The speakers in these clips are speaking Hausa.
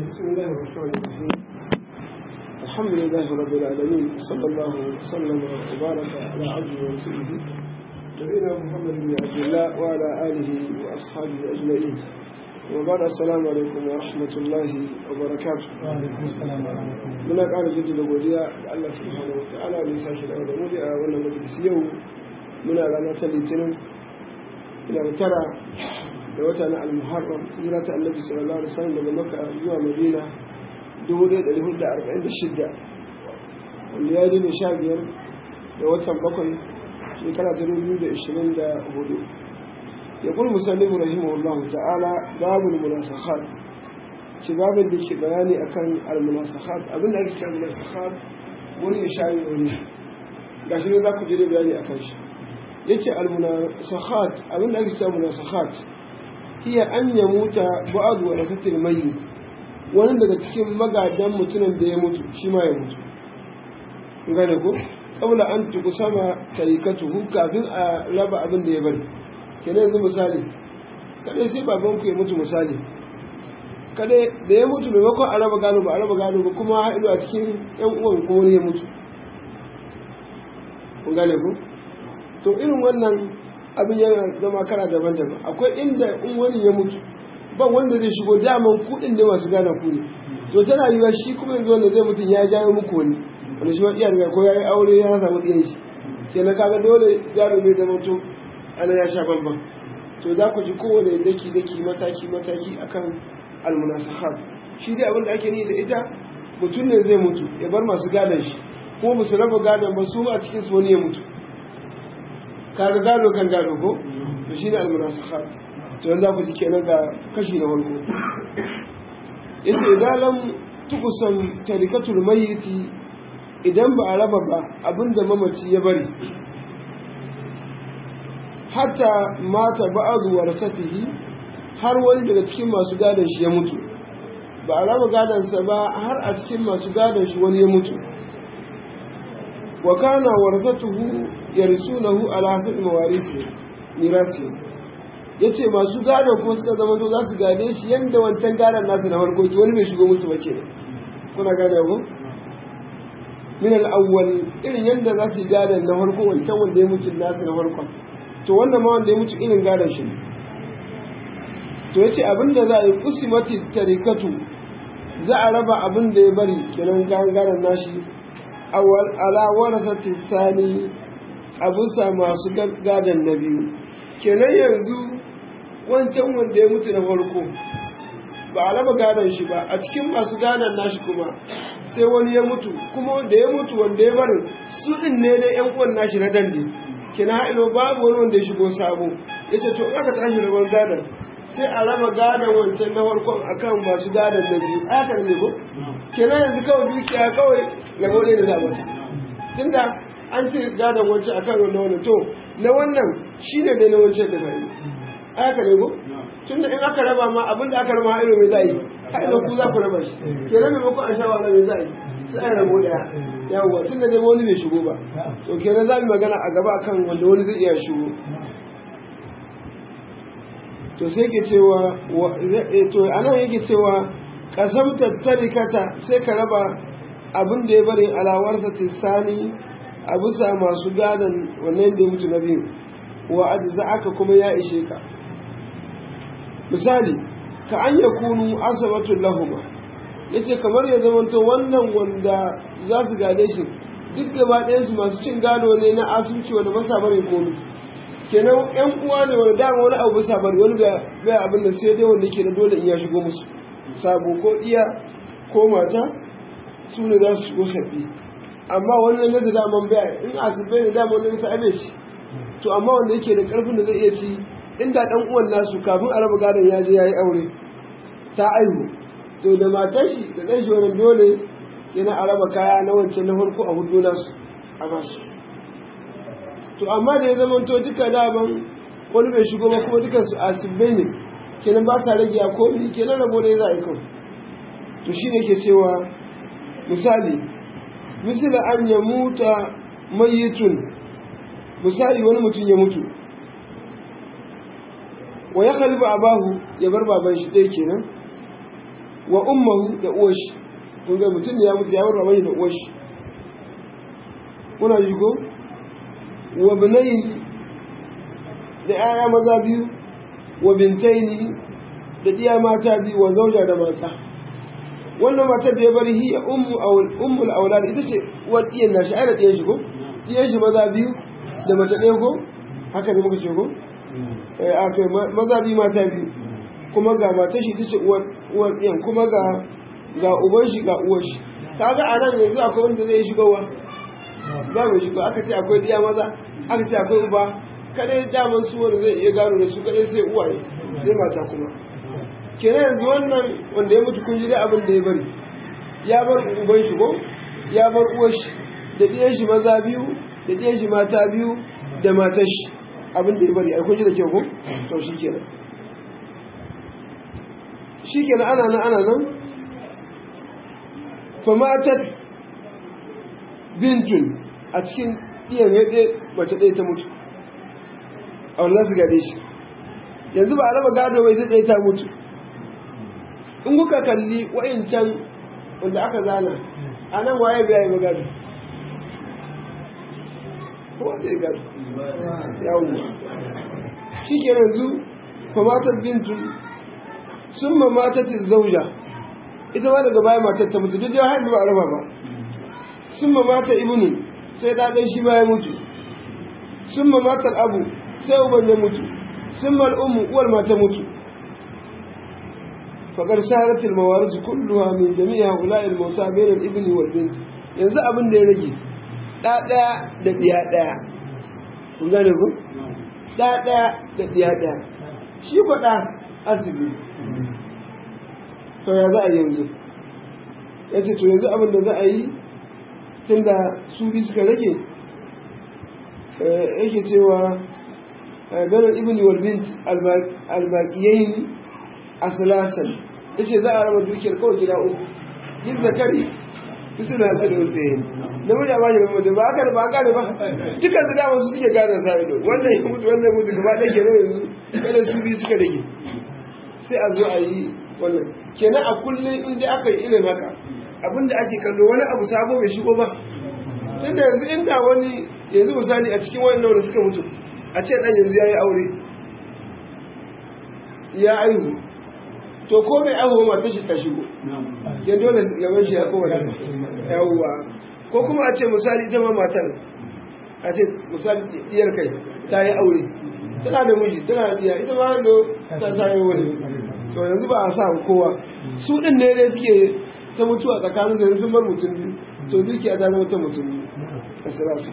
بسم الله الرحمن الرحيم. الحمد لله رب العالمين، صلى الله وسلم وبارك على عبده ورسوله نبينا محمد بن عبد الله وعلى آله وأصحابه أجمعين. وبعد السلام عليكم ورحمة الله وبركاته. وعليكم السلام ورحمة الله. muna ƙara jaddada godiya ga Allah subhanahu wa ta'ala da ya sake dawo da mu a wannan majalisi yau muna ranar ta litinin ina da tara da wata na al-muharram hijira ta annabi sallallahu alaihi wasallam daga makka zuwa madina 1446 wanda ya yi ne 15 da watan bakwai shekara ta 2024. يقول المسلم رحمه الله تعالى باب المناسخات شباب da ke bayani akan al-munasakhat abin da ake cewa munasakhat wani ya shayi wani gashi ne za ku jira bayani akan shi yace al-munasakhat abin da ake cewa munasakhat hiya an yamuta ba'd warasatil mayyit wani daga cikin magadan mutumin da ya mutu shi ma ya mutu gane ko kabla an tukusama tarikatuhu kafin a raba abin da ya bari kenan yanzu misali kadai sai babanku ya mutu misali kadai da ya mutu maimakon a raba gado ba kuma haɗu a cikin yan uwan ko wani ya mutu kun gane ku to irin wannan abin yana zama kara daban-daban akwai inda in wani ya mutu ba wanda zai shigo daman kuɗin ne masu gane ku ne to tana yiwa shi kuma yanzu wanda zai mutu ya jawo muku wani shi ma iya daga ko ya yi aure ya samu ɗiyan shi kenan kaga dole gado ne zama to ana ya sha bambam to za ku ji kowane daki mataki akan almunasakhat shi dai abin da ake ni da ita mutum ne zai mutu ya bar masu gadon shi kuma ba su raba gadon ba su a cikin su wani ya mutu kaga gado kan gado ko to shi ne almunasakhat to yanzu za ku ji kenan ga kashi na farko yace idan lam tukusan tarikatul mayyiti idan ba a raba ba abinda mamaci ya bari hatta mata ba'adu warasatihi har wani daga cikin masu gadon shi ya mutu ba a raba gadonsa ba har a cikin masu gadon shi wani ya mutu wa kana warasatuhu yarsunahu ala hasabi mawarisi mirasi yace masu gadon ko suka zama to za su gade shi yanda wancan gadon nasu na farko wani bai shigo musu ba kenan kuna gane ko min al-awwal irin yanda za su gadon na farko wancan wanda ya mutu nasu na farko to wannan ma wanda ya mutu irin gadon shi to yace abinda za a yi kusimati tarikatu za a raba abin da ya bari kenan gadon nashi awal ala warasati sani abusa masu gadon na biyu kenan yanzu wancan wanda ya mutu na farko ba a raba gadon shi ba a cikin masu gadon nashi kuma sai wani ya mutu kuma wanda ya mutu wanda ya bari su din ne da yan uwan nashi na dande kina haɗo babu wani wanda ya shigo sabo ya ce to aka tashi rabon gadon sai a raba gadon wancan na farkon akan masu gadon na biyu aka ne ko kina yanzu kawai dukiya kawai rabo ɗaya da zamata tunda an ce gadon wancan akan wannan to na wannan shine dai na wancan da fari aka ne ko tunda in aka raba ma abinda aka raba haɗo mai za yi haɗo ku za ku raba shi kenan maimakon a sha wahala mai za yi sai a rabo ɗaya yawwa tun da dai wani bai shigo ba to kenan za mu magana a gaba akan wanda wani zai iya shigo to sai ke cewa to anan yake cewa kasamta tarikata sai ka raba abin da ya bari alawarsa tisani a bisa masu gadon wannan da ya mutu na biyu wa ajza aka kuma ya ishe ka misali ka an yakunu asabatul lahuma yace kamar ya zamanto wannan wanda za su gade shi duk gaba ɗayansu masu cin gado ne na asibiti wanda ba sa bari komi kenan yan uwa ne wanda dama wani abu ba sa bari wani bai abin da sai dai wanda yake na dole in ya shigo musu sabo ko iya ko mata su ne za su shigo sabbi amma wani ne da daman bai in asibai ne dama wani nisa abe shi to amma wanda yake da karfin da zai iya ci inda dan uwan nasu kafin a raba gadon ya je ya yi aure ta aihu to da matar shi da ɗan shi wani dole yana a raba kaya na wancan na farko a hudu nasu a basu to amma da ya zama to duka daban wani bai shigo ba kuma dukansu asibai ne kenan ba sa rage a komi kenan rabo da ya za a yi kawai to shi ne ke cewa misali an ya muta mayitun misali wani mutum ya mutu wa ya kalba abahu ya bar baban shi ɗaya kenan wa ummuhu da uwashi kun ga mutum ne ya mutu ya bar baban da uwashi kuna ji ko wa binayn da ƴaƴa maza biyu wa bintaini da diya mata biyu wa zauja da mata wannan matar da ya bari hiya ummul aulad ita ce uwar diyan nashi ai da diyan shi ko diyan shi maza biyu da mace ɗaya ko haka ne muka ce ko akai maza biyu mata biyu kuma ga matar shi ita ce uwar diyan kuma ga uban shi ga uwar shi kaga a nan yanzu akwai wanda zai shigowa ba mai shigo aka ce akwai diya maza aka ce akwai uba kadai daman su wanda zai iya gano da su kadai sai uwaye sai mata kuma kenan yanzu wannan wanda ya mutu kun ji da abin da ya bari ya bar uban shi ko ya bar uwar shi da diyan shi maza biyu da diyan shi mata biyu da matar shi abin da ya bari ai kun ji da kyau ko to shikenan ana nan fa matat bintun a cikin diyan ya mace ɗaya ta mutu a wannan su gade shi yanzu ba a raba gado bai zai ta mutu in kuka kalli wa'incan wanda aka zana a nan waye biya yi magado kowa zai gado yawon shi ke yanzu famatar bintu sun mamatar zauja ita ma daga baya matar ta mutu duk da haifu ba a raba ba sun mamatar ibnu sai ɗaɗen shi ma ya mutu sun mamatar abu sai uban ya mutu sun mal'ummu uwar mata mutu faƙar shaharatul mawaris kulluha min jami'a ula'il mauta bainal ibni wal bint yanzu abin da ya rage ɗaya da ɗiya ɗaya kun gane ku ɗaya da ɗiya ɗaya shi ko ɗa asibi to ya za a yanzu ya ce to yanzu abin da za a yi tun da su bi suka rage yake cewa ganin ibn walbint albaƙiyayi a salasan ya ce za a raba dukiyar kawai gida uku yin zakari bisu na da wasu yi na mutu a bashi mutu ba aka ba aka ba dukkan su dama su suke gane sa ido wannan ya mutu wannan mutu gaba ɗaya kenan yanzu kada su bi suka rage sai a zo a yi wannan kenan a kullum in dai aka yi irin haka abinda ake kallo wani abu sabo bai shigo ba tunda yanzu inda wani yanzu misali a cikin wannan da suka mutu a ce ɗan yanzu ya yi aure ya aihu to ko mai aihu mata shi ta shigo ya dole gaban shi ya kowa da yawuwa ko kuma a ce misali ita ma matar a ce misali diyar kai ta yi aure tana da miji tana da diya ita ma da ta yi wani to yanzu ba a sa kowa su ɗin ne dai suke ta mutuwa tsakanin da sun bar mutum biyu to dukiya ta zama ta mutum biyu a sirasu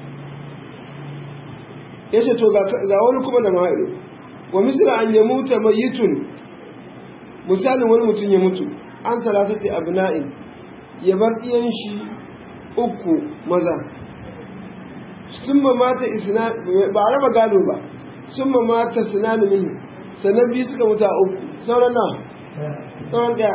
ya ce to ga wani kuma da mahaɗo wa misira an ya mutu mayitun misalin wani mutum ya mutu an talatati abna'in ya bar ɗiyan shi uku maza sun mata isna ba a raba gado ba sun mata sinani min sannan biyu suka mutu a uku sauran na sauran ɗaya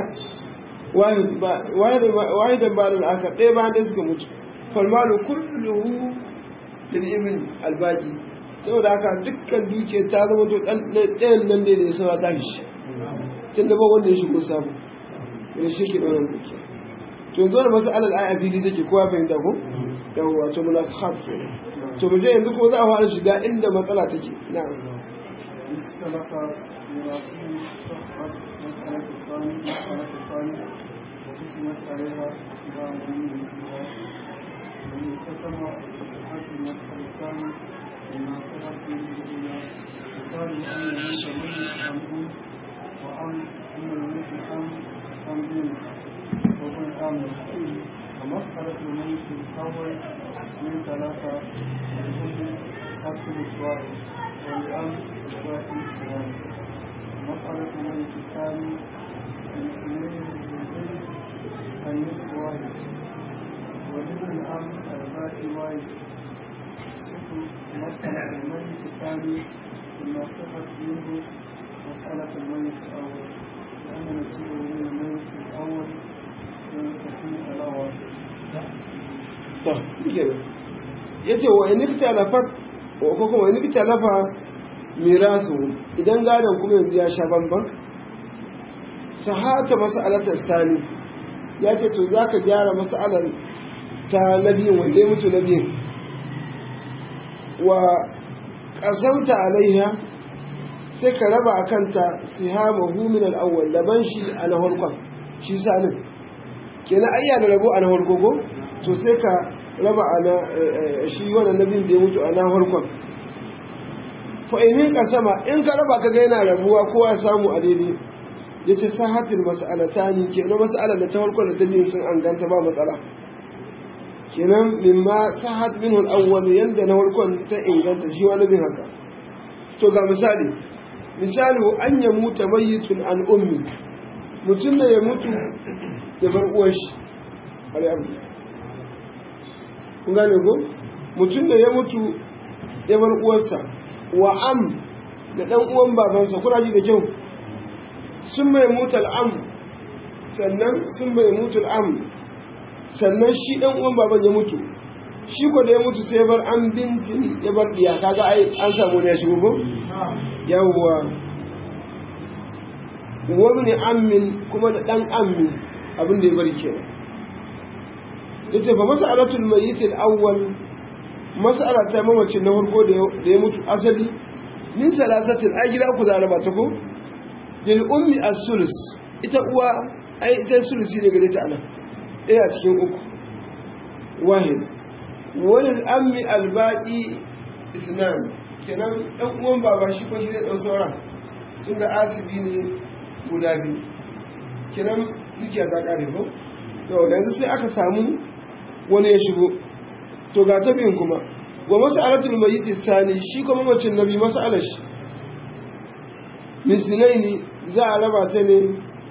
wahidan ba da aka ɗaya bayan ɗaya suka mutu falmalu kulluhu da ibn albaki saboda haka dukkan duke ta zama to ɗayan nan da ya sama ta shi tun da ba wanda ya shigo samu da shi ke ɗaunar duke to yanzu wani masu alal ai a fili take kowa fahimta ko yawwa to muna khaf ke to mu je yanzu ko za a fara shiga inda matsala take na وما سبق من الدنيا وقالوا أن الموت ميت عن وأن الموت عن دين وهو الأمر ومسألة الميت الأول من ثلاثة الحكم حسب السؤال والأمر الباقي السؤال ومسألة الميت الثاني من اثنين للبنت النصف واحد ولابن الأمر الباقي واحد مسألة الميت الثاني ثم استفت منه مسألة الميت الأول لأن نسيب من الميت الأول من التصميم الأول. yace wa in iktalafat ko kuma in iktalafa mirasu idan gadon kuma yanzu ya sha bamban sahata mas'alatar sani ya ce to za ka gyara mas'alar ta nabiyin wanda ya mutu nabiyin wa ƙasauta alaiha sai ka raba a kanta sihamahu min al-awwal daban shi a na farkon shi sanin kenan ayya da rabo a na farko ko to sai ka raba a na shi wannan nabiyin da ya mutu a na farkon fa in kasama in ka raba ka ga yana rabuwa kowa ya samu a daidai yace sahatul mas'alatani kenan mas'alar da ta farkon da ta biyu sun an ganta ba matsala kenan mimma sahat minhu al-awwal yanda na farkon ta inganta shi wani bin haka to ga misali an ya muta mayyitun an ummi mutum da ya mutu ya bar uwar shi al'amri kun gane ko mutum da ya mutu ya bar uwarsa wa am da dan uwan babansa kuna ji da kyau sun mai mutu al'am sannan shi dan uwan baban ya mutu shi ko da ya mutu sai ya bar an bintin ya bar diya kaga ai an samu ne shi ko yawwa wani ammin kuma da dan ammi abin da ya bari kenan yace fa mas'alatul mayyit al-awwal mas'ala ta mamacin na farko da ya mutu asali min salasatin ai gida uku za a raba ta ko lil ummi as-sulus ita uwa ai ita sulusi ne gare ta anan ɗaya cikin uku wahid wani ammi al-baqi isnan kenan dan uwan baba shi ko shi zai dau sauran tunda asibi ne guda biyu kenan dukiya ta kare ko to da yanzu sai aka samu wani ya shigo to ga ta biyun kuma wa mas'alatul mayyit sani shi kuma mamacin nabi mas'alar shi misnaini za a raba ta ne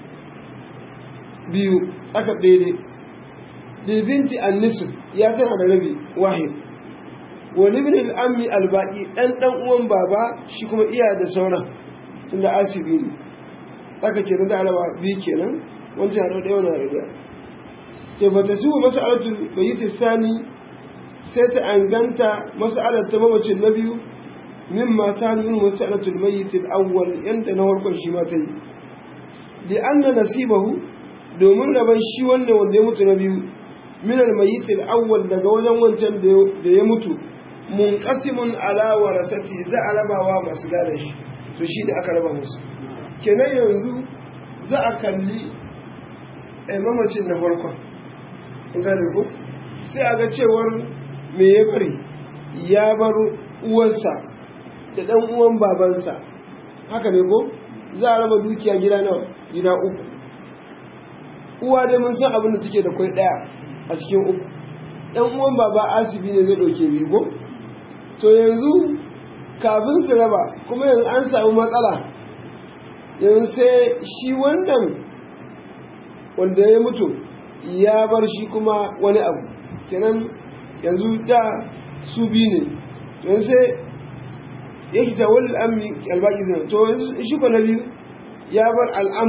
biyu aka daidai libinti an-nisf ya tana da rabi wahid wa libn al-ammi al-baqi dan uwan baba shi kuma iya da sauran tunda asibi ne aka ce da alaba bi kenan wancan da ɗaya wannan da sai ba ta suwa mas'alatul mayyit sani sai ta anganta mas'alar ta mamacin na biyu mimma ta min mas'alatul mayyit al-awwal yanda na farkon shi ma ta yi li anna nasibahu domin raban shi wannan wanda ya mutu na biyu min al-mayyit al-awwal daga wajen wancan da ya mutu munqasimun ala warasati za a rabawa masu gane shi to shi da aka raba musu kenan yanzu za a kalli mamacin na farkon gane ko sai a ga cewar me ya bari ya bar uwarsa da dan uwan babansa haka ne ko za a raba dukiya gida nawa gida uku uwa dai mun san abin da take da kwai daya a cikin uku dan uwan baba asibi ne zai dauke biyu ko to yanzu kafin su raba kuma yanzu an samu matsala yanzu sai shi wannan wanda ya mutu ya bar shi kuma wani abu kenan yanzu da su biyu ne yanzu sai ya kita wani al'ammi albaki zai to yanzu shi ko na biyu ya bar al'am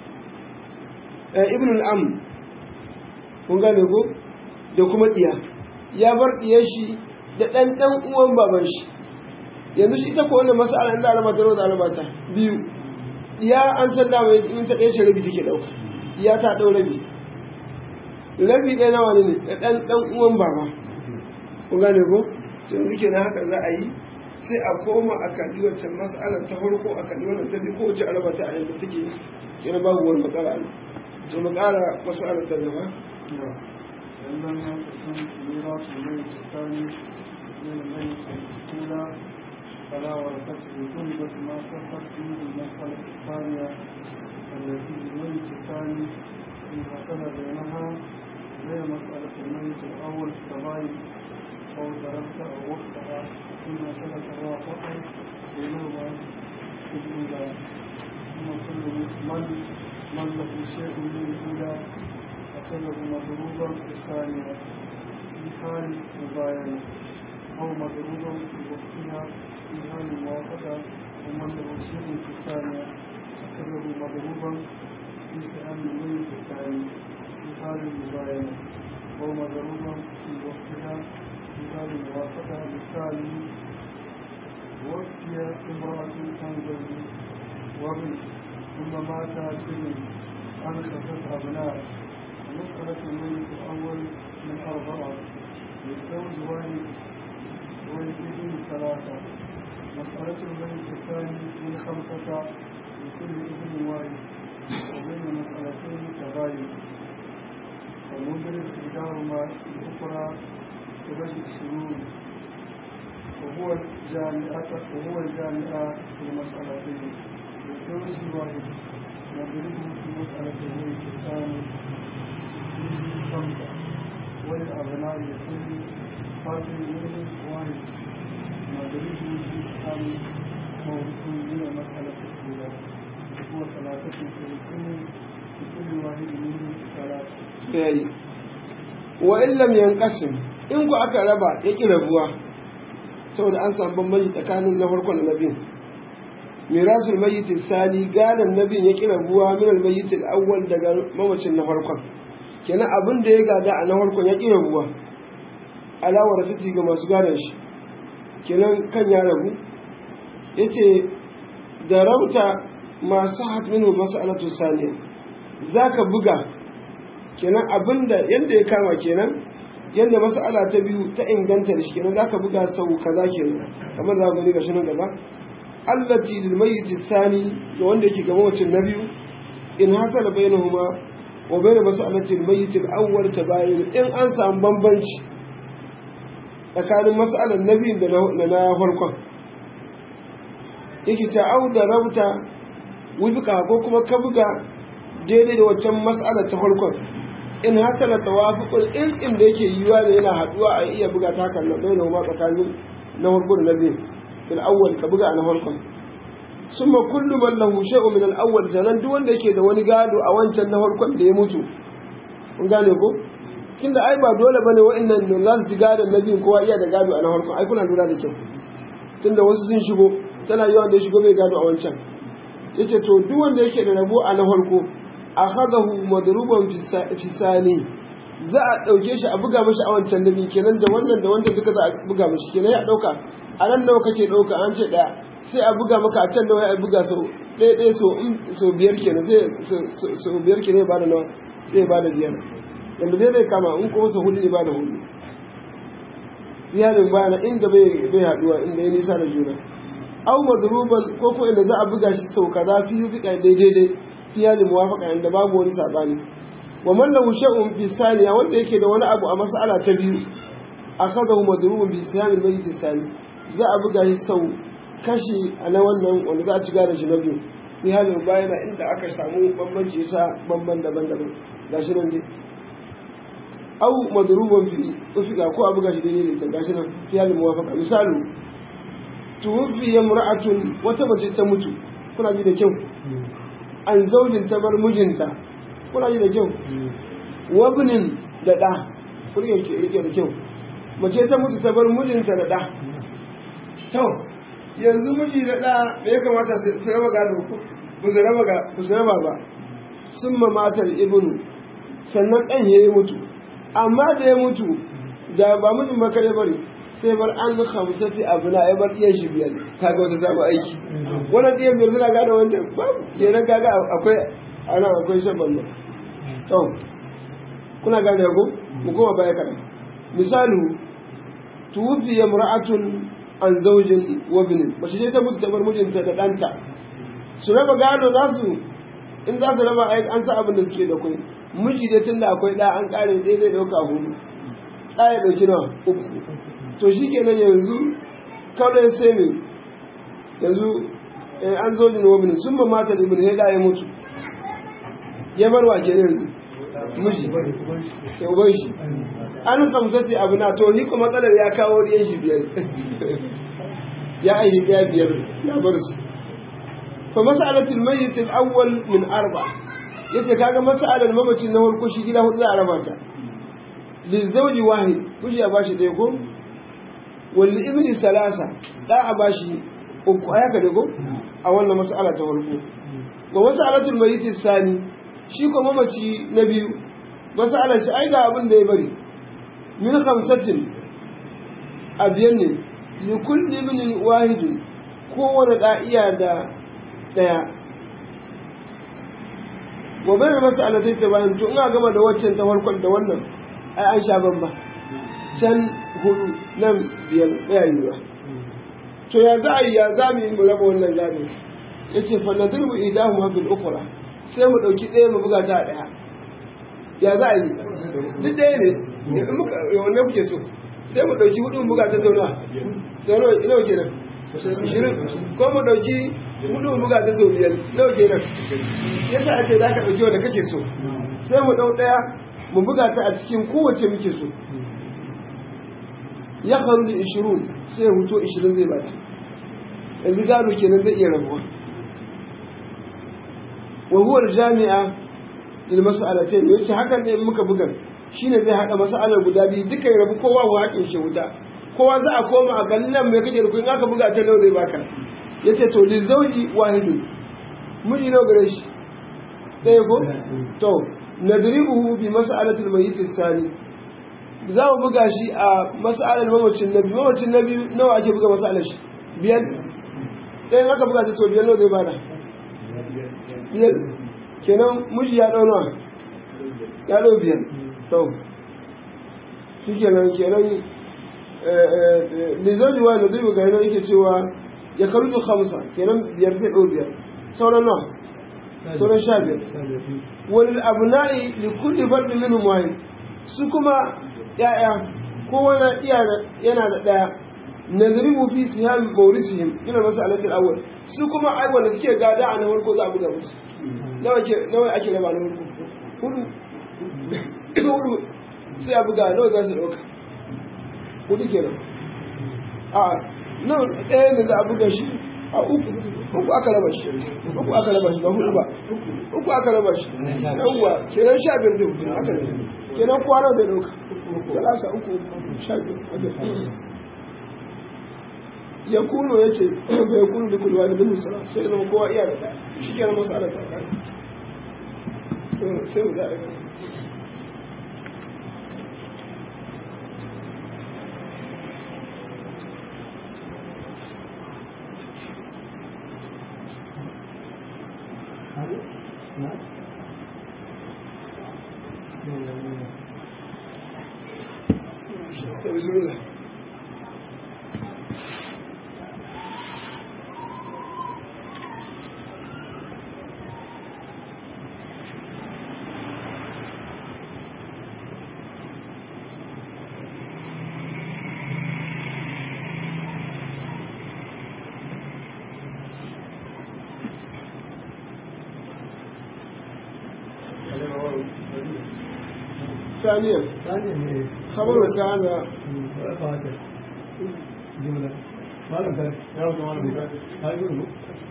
ibn al'am kun gane ko da kuma diya ya bar diyar shi da ɗan uwan baban shi yanzu shi ta ko wannan masala inda alamata da alamata biyu ya an san dama in ta ɗaya ce rabi take ɗauka ya ta ɗau rabi ɗaya nawa ne da ɗan uwan baba ku gane ko sai yanzu kenan haka za a yi sai a koma a kalli wancan mas'alar ta farko a kalli wannan ta biyu ko wace araba ta a yadda take kenan babu wani matsala ne to mu ƙara mas'alar ta gaba لم يقسم ميراث الميت الثاني من الميت الأولى فلا ورثته طلبت ما سقط منه المسألة الثانية التي للميت الثاني إن حصل بينها غير مسألة الميت الأول كغايب أو تركت أو وقتها ثم حصل توافق بينهما في الأولى ثم كل من له شيء من الأولى أخذه مضروبا في الثانية في حال مباينة أو مضروبا في وقتها في حال الموافقة ومن له شيء في الثانية أخذه مضروبا في سهم الميت الثاني في حال المباينة أو مضروبا في وقتها في حال الموافقة بالتالي وفي امرأة تنزل وابن ثم مات ابن خمسة أبناء. مسألة الميت الأول من 4 للزوج واحد والابن 3. مسألة الميت الثاني من 5 لكل ابن واحد، وبين مسألتين تباين، ومدرك إحداهما الأخرى تبدأ الشرور، وهو الجامع في المسألتين. للزوج واحد نضربه في مسألتين في الثاني 5، وللأبناء لكل فرد منهم واحد نضربه في الثاني موضوع من المسألة الأولى، وهو 3 في كل واحد منهم 3. وإن لم ينقسم in ku aka raba ya ƙi rabuwa saboda an samu bambanci tsakanin na farkon da na biyu. Mirasul mayyit sani gadan nabin ya ƙi rabuwa min al mayyit al awwal daga mamacin na farkon, kenan abin da ya gada a na farkon ya ƙi rabuwa alawar ta ga masu gadan shi, kenan kan ya rabu. Yace da rauta masu hatminu mas'alatu saniya zaka buga, kenan abinda yadda ya kama kenan yadda mas'ala ta biyu ta inganta da shi, kenan zaka buga sau kaza kenan kamar za ku gani gashi nan gaba. allati lil mayyit thani da wanda yake ga mamacin na biyu in hasala bainahuma wa bain mas'alati al mayyit al awwal tabayin, in an samu bambanci tsakanin mas'alan nabi da na farkon. Yake ta auda rabta wifqa ko kuma ka buga daidai da waccan mas'alar ta farkon, in hasala tawafuqul in da yake yiwa ne yana haduwa a iya buga ta kan nan da ma tsakanin na farko da na biyu fil awwal ka buga na farkon. Summa kullu man lahu shay'un min al awwal zanan duk wanda yake da wani gado a wancan na farkon da ya mutu, kun gane ko tunda ai ba dole bane wa'annan ne za su ji gadon na biyu kowa iya da gado a na farkon, ai kuna lura da kyau tunda wasu sun shigo tana yawan da ya shigo bai gado a wancan. Yace to duk wanda yake da rabo a na farko akhadahu madruban fi sani za a dauke shi a buga mashi a wancan nabi, kenan da wannan da wanda duka za a buga mashi, kenan ya dauka a nan nawa kake dauka an ce daya sai a buga maka a can nawa ya buga sau ɗaya so biyar kenan sai so biyar kenan ba da nawa sai ba da biyar, yanda dai zai kama in kuma sa hudu ne ba da hudu. Iyalin bayana inda bai haduwa inda ya nisa da juna. Au madruban ko ko inda za a buga shi sau kaza fi fiqa daidai iyalin muwafaqa inda babu wani sabani. Wa man lahu shay'un fi saniya wanda yake da wani abu a mas'ala ta biyu akhadahu madruban bi siyam al-mayyit sani za a buga shi sau kashi a na wannan wanda za a ci gane shi na biyu. Iyalin bayana inda aka samu bambanci sa bamban daban-daban gashi nan dai. Au madruban fi fiqa ko a buga shi daidai da gashi nan iyalin muwafaqa. Misalu tuwfi imra'atun wata mace ta mutu, kuna ji da kyau, an zaujin ta bar mijinta, kuna ji da kyau, wabnin da ɗa, kuna rike da kyau, mace ta mutu ta bar mijinta da ɗa. To yanzu miji da ɗa me ya kamata su raba gado ba su raba ba. Sun matar ibnu sannan ɗan ya yi mutu, amma da ya mutu da ba mijin ba kare bari sai bar an khamsati abuna ya bar iyan shi biyar, kaga wata zaba aiki wannan iyan biyar suna gada wancan babu, kenan kaga akwai shan bamba. To kuna gane ko mu koma baya kada. Misalu tuwfi imra'atun an zawjin wa ibnin, mace ce ta mutu ta bar mijinta da ɗanta, su raba gado za su in za su raba an sa abin da suke da kai. Miji dai tunda akwai ɗa an ƙare dai zai ɗauka hudu, ɗa ya ɗauki nawa uku. To shi kenan yanzu kawai sai ne yanzu an zo da wabinin sun ma mata da ibn ya ya mutu ya bar wa ke yanzu miji ya uban shi an kamsati abu na to ni kuma matsalar ya kawo riyan shi biyar ya aiki ɗaya biyar ya bar su. Fa mas'alatul mayyit al-awwal min 4 yace kaga mas'alar mamacin na farko shi gida hudu za a raba ta. Lil zawji wahid kuji ya bashi ɗaya ko wani ibni salasa da a bashi uku aya ka dago a wannan mas'ala ta farko. Wa mas'alatul mayyit sani shi ko mamaci na biyu mas'alar shi ai ga abin da ya bari min 5 abiyan ne li kulli ibn wahid kowane da iya da daya wa bayan mas'alatai ta bayan to ina gama da waccan ta farkon da wannan ai an sha bamba can 4 nan 5 bayani ba to ya za a yi ya za mu yi mu raba wannan gado yace fa nadribu idahuma bil ukhra sai mu dauki ɗaya mu buga ta ɗaya ya za a yi duk ɗaya ne in muka wannan kuke so sai mu dauki 4 mu buga ta zauna zauna ina kuke nan 20 ko mu dauki 4 mu buga ta sau 5 nawa kenan yasa ake za ka dauki wanda kake so sai mu dau ɗaya mu buga ta a cikin kowace muke so ya faru da 20 sai ya huto 20 zai bata yanzu gado kenan zai iya rabuwa wa huwa jami'a lil mas'alatayn yace hakan ne muka buga shine zai hada mas'alar guda biyu duka ya rabu kowa wa hakin shi wuta kowa za a koma a ganin nan mai kake rukun aka buga ta nawa zai baka yace to lil zawji wahidun miji nawa gare shi ɗaya ko to nadribuhu bi mas'alatil mayyit as-sani za mu buga shi a mas'alar mamacin nabi nawa ake buga mas'alar shi biyar ɗayan aka buga ta sau biyar nawa zai bada biyar kenan miji ya ɗau nawa ya ɗau biyar to shi kenan lizoji wa zai buga yana yake cewa ya karutu 5 kenan biyar zai ɗau biyar sauran nawa sauran 15 wani abu na'i likulli fardin minhum wahid su kuma ya'ya kowane yana da ɗaya nadribu fi siham mawrisihim ina masu alatul awwal su kuma ai wanda suke gada a nan farko za a buga musu nawa ake raba na farko hudu sai a buga nawa za su dauka hudu kenan a nan ɗaya ne za a buga shi a uku aka raba shi ba hudu ba uku aka raba shi yawwa kenan 15 da hudu aka raba kenan kwana da dauka talasa 15 ya kuno ya ce bai kuno da kulwa da bin musala sai da kowa iya da shi kenan masu ala ta kare sai mu zaɓe بسم الله ثانيا خبر كان جملة ما لم تكن يا رب ما لم تكن هاي يقول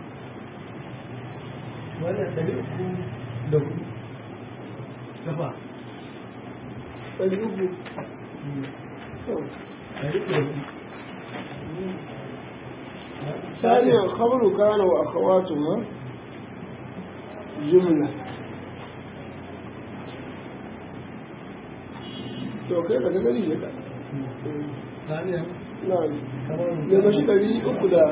ولا تلقوا له سبع تلقوا ثانيا خبر كان وأخواتها جملة to kai ka gani ne ka ثانيا na'am ne ba shi 300 da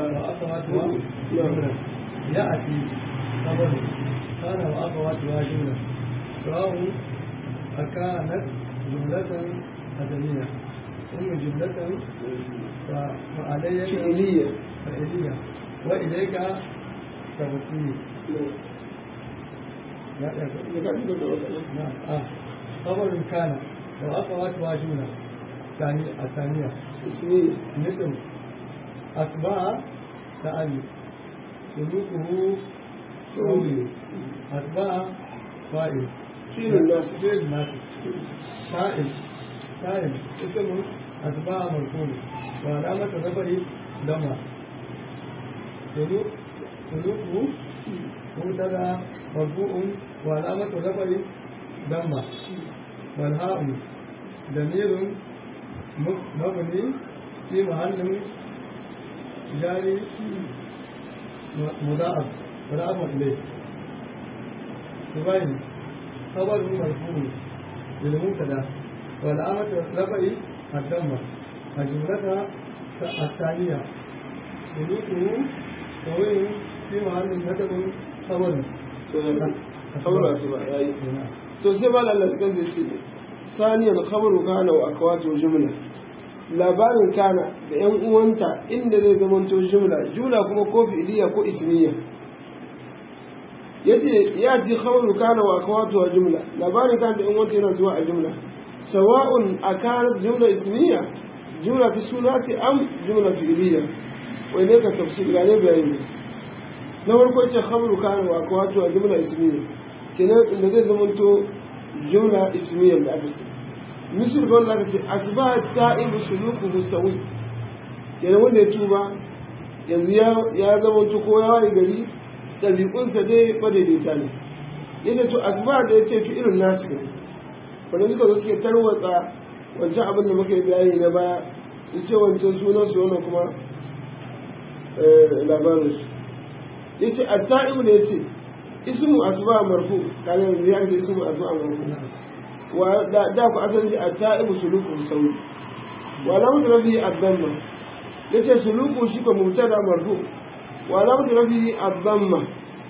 يأتي خبر كان وأخواتها جملة سواء أكانت جملة أدمية ثم جملة فعليك فعلية وإليك تبكي خبر كان وأخواتها جملة الثانية اسمية مثل أتباع تألي سلوكه سوي أتباع فائل فين الناس فعل الناس سائل اسم أتباع مرفوع وعلامة رفعه دمى سلوكه مبتدا مرفوع وعلامة رفعه دمى والهاء ضمير مبني في محل جاري مضاعف إليه تبين خبر مرفوع للمبتدا والعامة رفعه الضمة الجملة الثانية سلوكه طويل في محل نسب خبر khabaru asba yayi to sai ba Allah kan zai ce saniyan khabaru kana wa akwatu jumla labarin kana da yan uwanta inda zai zama to jumla kuma ko fi'liya ko ismiya yace ya ji khabaru kana wa akwatu jumla labarin kana da yan uwanta yana zuwa a jumla sawa'un akanat jumla ismiya jumla fi sunati am jumla fi'liya wai ne ka tafsir ga ne bayani na farko yace khabaru kana wa akwatu jumla ismiya kenan inda zai zama to jumla ismiya da aka misir ban da ce asba ta'ibu sulukuhu sawi kenan wanda ya tuba yanzu ya zama to ko ya wani gari dabi'unsa dai madaidaita ne yace to asba da yace fi irin nasu ne wanda suka zo suke tarwatsa wancan abin da muka yi bayani na baya su ce wancan sunan su wannan kuma labarin su yace at-ta'ibu ne yace ismu asba marfu kana yanzu ya ce ismu asba marfu da ku asali a ta'ibu suluku sauri wa lamtu rabi ad-damma yace suluku shi ko mubtada marfu wa lamtu rabi ad-damma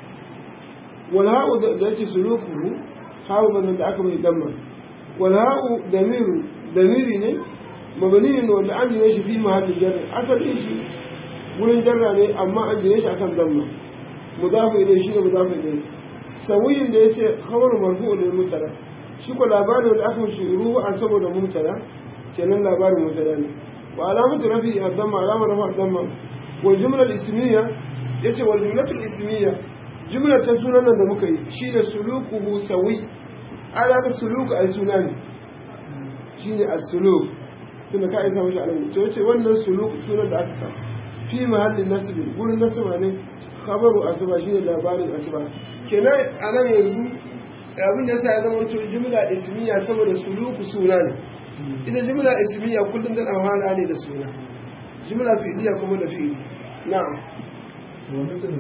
wal ha'u da yace suluku ha'u ban da aka mai damma wal ha'u damiri ne mabni ne wanda an jine shi fi mahallin jarra asali shi wurin jarra ne amma an jine shi akan damma mudafu ilayhi shi ne mudafu ilayhi sawiyin da yace khabar marfu lil mubtada shi ko labarin da aka shi ruwa saboda mubtada kenan labarin mubtada ne wa alamatu rafi ad-damma alamatu rafi ad-damma wa jumla al-ismiyya yace wal jumlatu al-ismiyya jumla ta sunan nan da muka yi shine sulukuhu sawi alaka suluku ai suna ne shine as-suluk tunda ka aika mishi alamu to yace wannan suluk sunan da aka sa fi mahallin nasb gurin nasba ne khabaru asba shine labarin asba kenan anan yanzu abin da yasa ya zama to jumla ismiya saboda suluku suna ne ita jumla ismiya kullum tana wahala ne da suna jumla fi'liya kuma da fi'li na'am wa mithlu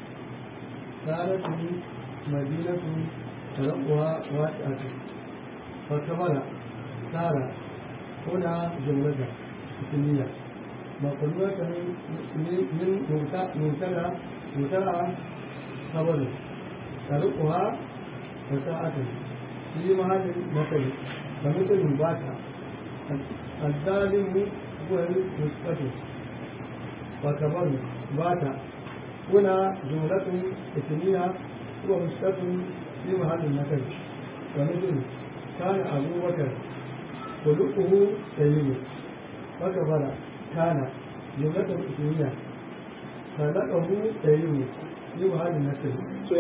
kanat madinatu tarquha waqi'atu fa kamala sara huna jumlata ismiya maqulatan min mubtada khabaru tarquha وساعة في محل مثل فمثل باتا الظالم هو المسكت وكبر باتا هنا جملة اسمية هو مسكت في محل مثل فمثل كان أبو بكر خلقه سيد وكبر كان جملة اسمية خلقه سيد في محل مثل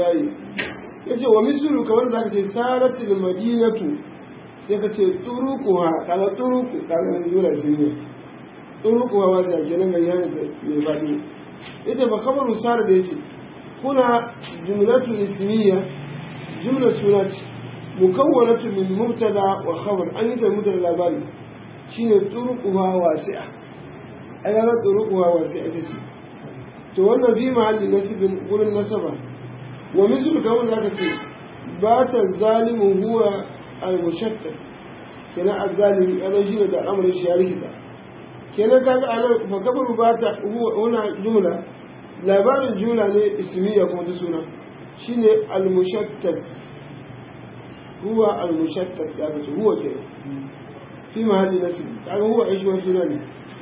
yace wa mislu kamar da kace saratul madinatu sai kace turuquha kaga turuqu kaga dole shi ne turuquha wanda kenan ga yana da mai fadi ita ba kabaru sar da yace kuna jumlatu ismiya jumla sunat mukawwanatu min mubtada wa khabar an yi da mubtada labari shine turuquha wasi'a ai ga turuquha wasi'a ce to wannan bi mahalli nasibin gurin nasaba ومثل كون ذلك بات الظالم هو المشتت كنا الظالم أنا جينا ده أمر الشارك ده كنا كان أنا فكبر بات هو هنا جملة لا بعد الجملة اسمية كما تسمى شين المشتت هو المشتت يعني هو كده في محل نسب يعني هو إيش وفلان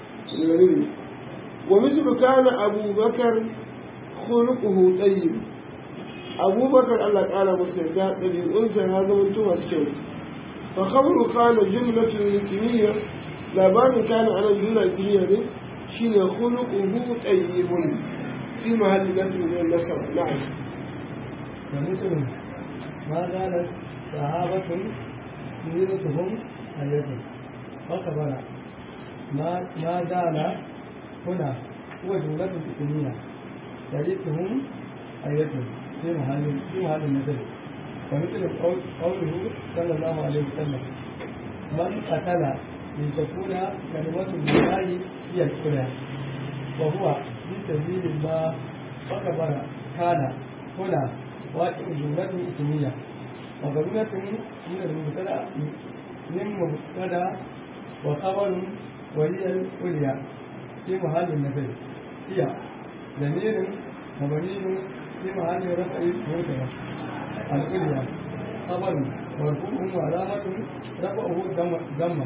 ومثل كان أبو بكر خلقه طيب abubakar Allah ƙara masa yarda ɗabi'unsa ya zama to masu kyau fa khabru kana jumlatun ismiyya labarin kana anan jumla ismiyya ne shine khuluquhu tayyibun fi mahalli nasb min nasab na'am ومثل ما زالت صحابة سيرتهم حياة فخبر ما زال هنا هو جملة اسمية تاريخهم حياة في محل النزل ومثل قوله صلى الله عليه وسلم من قتل لتكون كلمة الله هي الأولى وهو في سبيل الله فكبر كان هنا واقع جملة اسمية وضرورة من المبتدا وخبر وهي الأولى في محل النزل هي ضمير مبني في محل رفع مبتدا الإليا خبر مرفوع وعلامة رفعه ضمة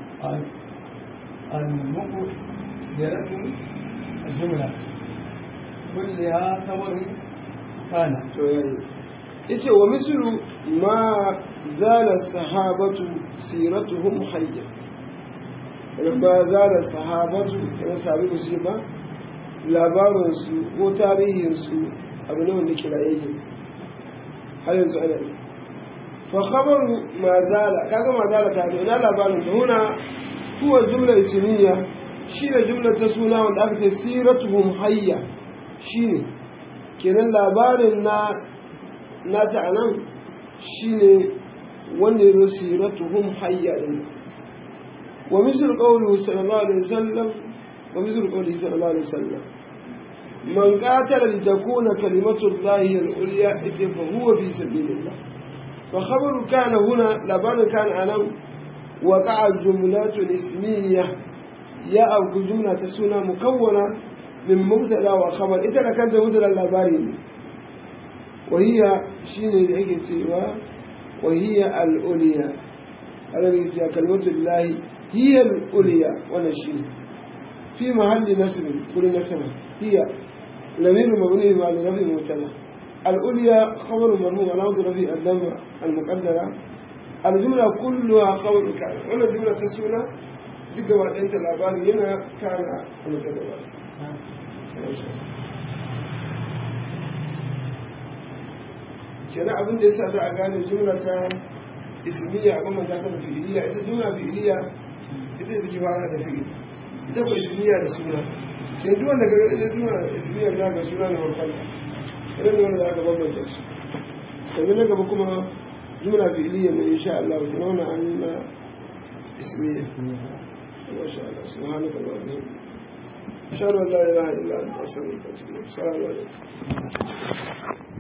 المقدرة الجملة كلها خبر كان. yace wa mislu ma zala sahabatu siratuhum hayya ba zala sahabatu kana sabi su ba labarin su ko tarihin su abu ne wanda kiraye har yanzu ana yi fa khabaru ma zala kaga ma zala ta ina labarin da huna huwa jumla ismiya shine jumla ta suna wanda aka ce siratuhum hayya shine kenan labarin na ta anan shine wanda ya siratuhum hayya din wa misal qawlu sallallahu alaihi wasallam man qatala li takuna kalimatu llahi al-ulya fa huwa fi sabilillah fa khabaru kana huna labarin kana anan waqa'a jumlatun ismiyya ya abu jumla ta suna mukawwana min mubtada wa khabar ita da kanta mubtada labari ne وهي شيء الحكمة وهي الأولياء الذي كلمة الله هي الأولياء ونشين في محل نسب كل نسب هي لمن مبني مع الرفع المبتدا الأولياء خبر مرفوع على رفع الضمة المقدرة الجملة كلها خبر كان ولا جملة تسونا بجواب أنت الأبان هنا كان المبتدا kenan abin da yasa za a gane jumla ta ismiya abin manta ta fi'iliya ita jumla fi'iliya ita take fara da fi'il ita ko ismiya da suna kenan duk wanda ga ita jumla ismiya da ga suna ne wannan idan da wanda za ka bambanta su kaga na gaba kuma jumla fi'iliya ne insha Allah kuma wannan an na ismiya masha Allah subhanaka wa bihamdika ashhadu an la ilaha illa anta astaghfiruka wa atubu ilaik assalamu alaikum